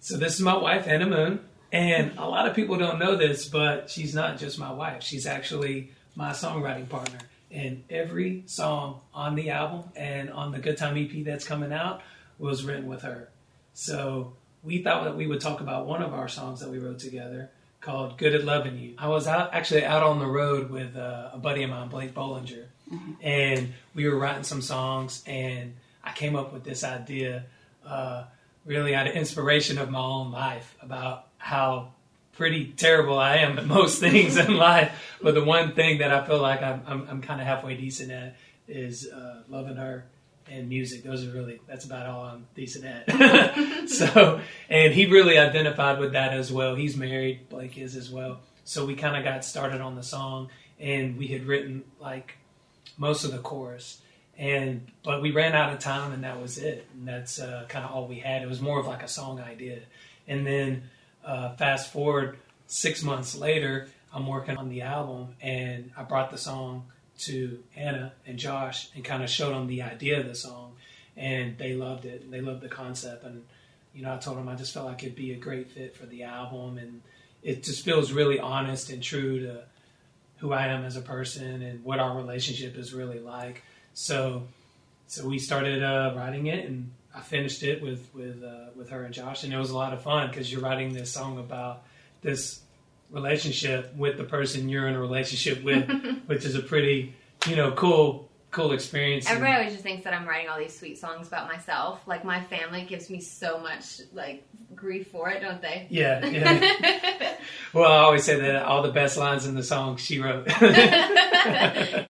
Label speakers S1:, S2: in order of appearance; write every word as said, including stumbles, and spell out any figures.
S1: So this is my wife, Anna Moon. And a lot of people don't know this, but she's not just my wife. She's actually my songwriting partner. And every song on the album and on the Good Time E P that's coming out was written with her. So we thought that we would talk about one of our songs that we wrote together called Good at Loving You. I was out actually out on the road with uh, a buddy of mine, Blake Bollinger. Mm-hmm. And we were writing some songs, and I came up with this idea uh, really out of inspiration of my own life about how pretty terrible I am at most things in life. But the one thing that I feel like I'm, I'm, I'm kind of halfway decent at is uh, loving her and music. Those are really, that's about all I'm decent at. So, and he really identified with that as well. He's married, Blake is as well. So we kind of got started on the song, and we had written like most of the chorus. And but we ran out of time, and that was it. And that's uh, kind of all we had. It was more of like a song idea. And then uh, fast forward six months later, I'm working on the album, and I brought the song to Anna and Josh and kind of showed them the idea of the song, and they loved it. And they loved the concept. And you know, I told them I just felt like it'd be a great fit for the album, and it just feels really honest and true to who I am as a person and what our relationship is really like. So, so we started uh, writing it, and I finished it with with uh, with her and Josh, and it was a lot of fun because you're writing this song about this relationship with the person you're in a relationship with, which is a pretty, you know, cool, cool experience.
S2: Everybody always just thinks that I'm writing all these sweet songs about myself. Like, my family gives me so much, like, grief for it, don't they?
S1: Yeah, yeah. Well, I always say that all the best lines in the song she wrote.